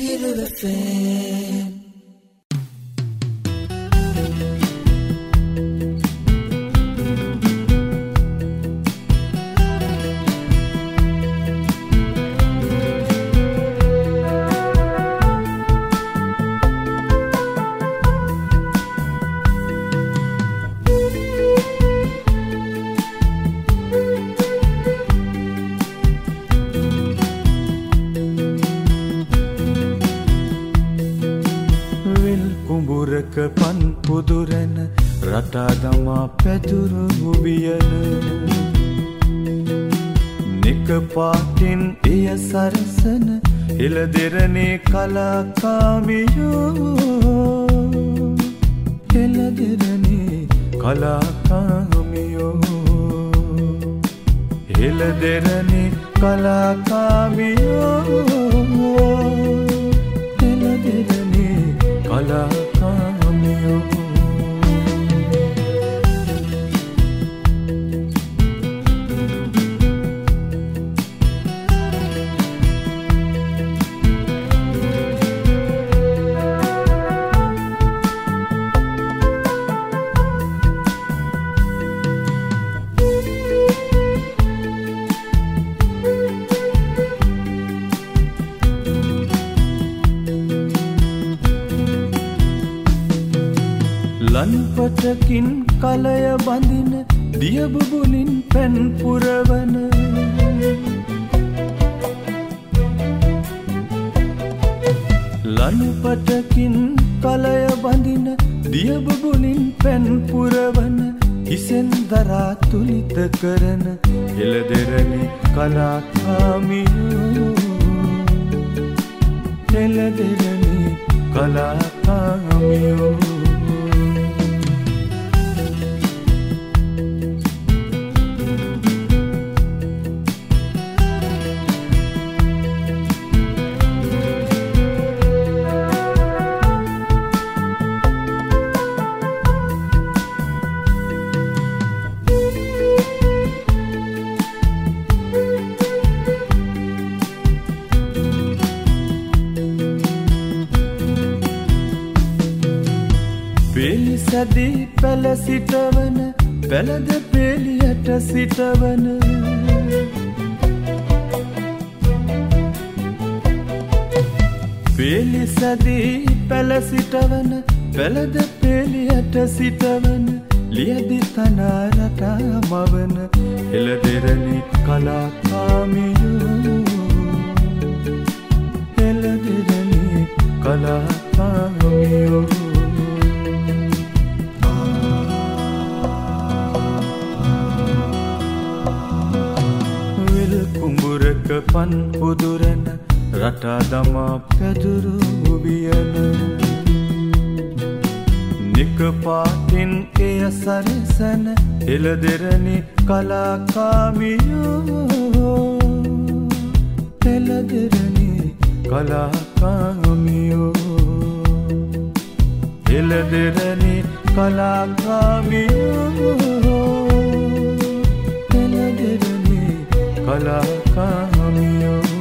පන් පුදුරන රටා දමා පැදුරු වියන නික පාටින් එය සරසන එළදෙරනේ කලාකාමියෝ එළදෙරනේ කලාකාමියෝ එළදෙරනේ කලාකාමියෝ එළදෙරනේ කලාකාමියෝ ලන්පටකින් කලය බඳින දියබුබුලින් පැන් පුරවන ලන්පටකින් කලය බඳින දියබුබුලින් පැන් පුරවන හිසෙන් දරා තුලිත කරන එළදෙරනේ කලාකාමියෝ එළදෙරනේ කලාකාමියෝ සැදී පැල සිටවන පැලද පෙළියට සිටවන පෙළි සැදී පැල සිටවන පැලද පෙළියට සිටවන ලියදි තනා රටා මවන එළදෙරනේ කලාකාමියෝ එළදෙරනේ කලාකාමියෝ කුඹුරක පන් පුදුරන රටා දමා පැදුරු වියන නික පාටින් එය සරසන එළදෙරනේ කලාකාමියෝ එළදෙරනේ කලාකාමියෝ එළදෙරනේ කලාකාමියෝ එළදෙරනේ කලාකාමියෝ